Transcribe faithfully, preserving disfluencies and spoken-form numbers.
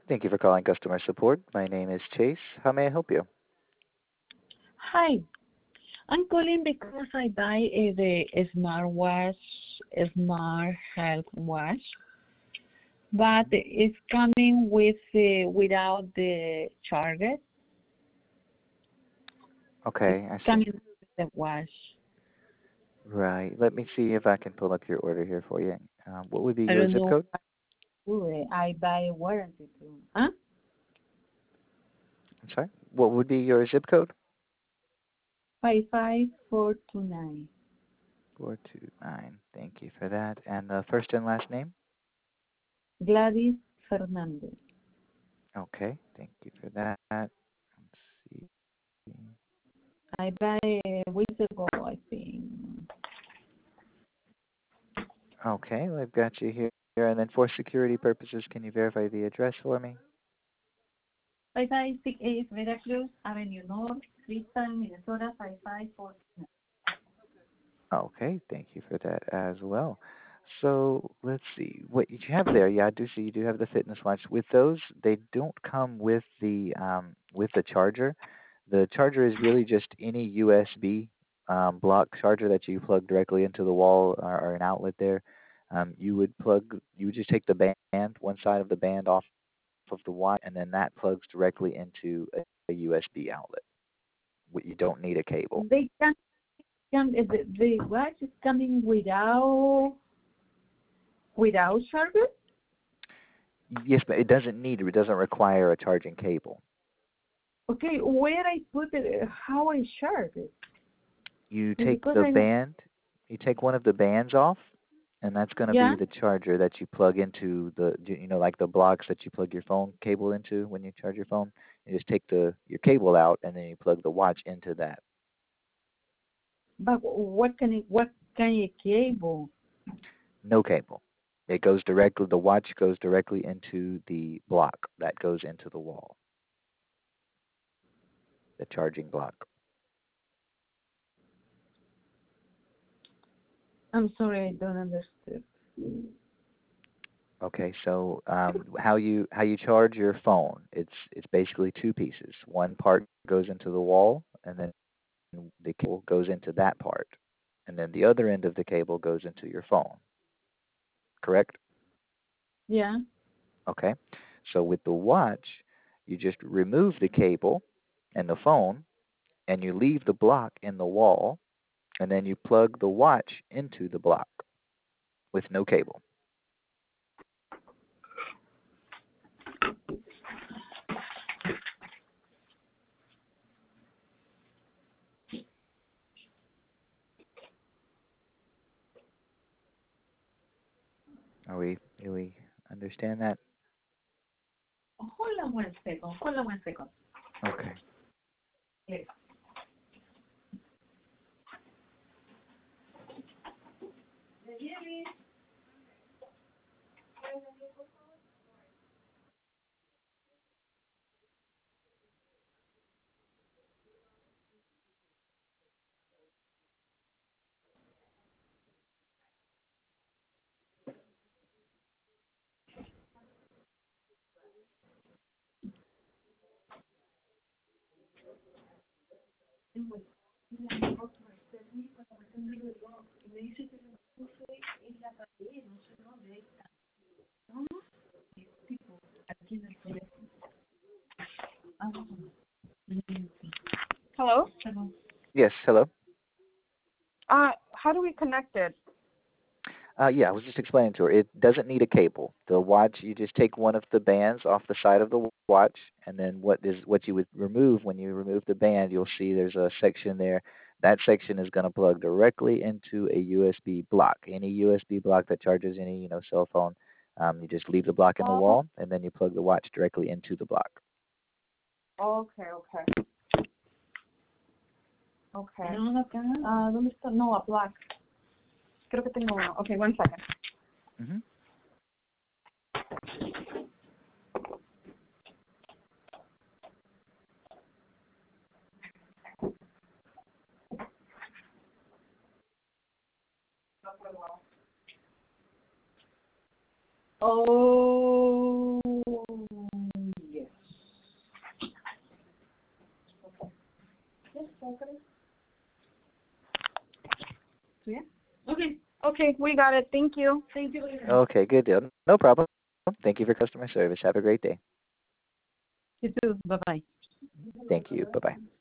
Thank you for calling customer support. My name is Chase. How may I help you? Hi, I'm calling because I buy uh, the smartwatch, smart health watch, but it's coming with uh, without the charger. It's Okay, I see. coming with the watch. Right. Let me see if I can pull up your order here for you. Uh, what would be I your don't zip know code? what to do. I buy warranty too. Huh? I'm sorry. What would be your zip code? Five five four two nine. four two nine. Thank you for that. And the first and last name? Gladys Fernandez. Okay, thank you for that. Let's see. I buy a week ago, I think. Okay, well, I've got you here. And then for security purposes, can you verify the address for me? five five six eight Veracruz Avenue North, Crystal, Minnesota five five four two nine. Okay, thank you for that as well. So let's see what you have there. Yeah, I do see you do have the fitness watch. With those, they don't come with the um, with the charger. The charger is really just any U S B um, block charger that you plug directly into the wall or, or an outlet there. Um, you would plug. You would just take the band, one side of the band off of the watch, and then that plugs directly into a, a U S B outlet. You don't need a cable. They can, can the, the watch is coming without without charger. Yes, but it doesn't need. It doesn't require a charging cable. Okay, where I put it, how I charge it? You take Because the I don't. band, you take one of the bands off, and that's going to Yeah, be the charger that you plug into the, you know, like the blocks that you plug your phone cable into when you charge your phone. You just take the your cable out, and then you plug the watch into that. but what can it? What kind of cable? No cable. It goes directly. The watch goes directly into the block that goes into the wall. The charging block. I'm sorry, I don't understand. Okay, so um, how you how you charge your phone? It's it's basically two pieces. One part goes into the wall, and then the cable goes into that part, and then the other end of the cable goes into your phone. Correct? Yeah. Okay. So with the watch, you just remove the cable and the phone, and you leave the block in the wall, and then you plug the watch into the block with no cable. Are we do we understand that? Hold on one second. Hold on one second. Okay. Yes. Hello? Yes. Hello. Uh, how do we connect it? Uh, yeah, I was just explaining to her. It doesn't need a cable. The watch, you just take one of the bands off the side of the watch, and then what is what you would remove when you remove the band, you'll see there's a section there. That section is going to plug directly into a U S B block. Any U S B block that charges any, you know, cell phone. Um, you just leave the block in the Oh, wall, and then you plug the watch directly into the block. okay, okay. Okay. No, acá. Ah, ¿dónde está? No, a black. Creo que tengo uno. Okay, one second. Mm-hmm. Oh. Yeah. Okay. Okay, we got it. Thank you. Thank you. Okay, good deal. No problem. Thank you for customer service. Have a great day. You too. Bye bye. Thank you. Bye bye.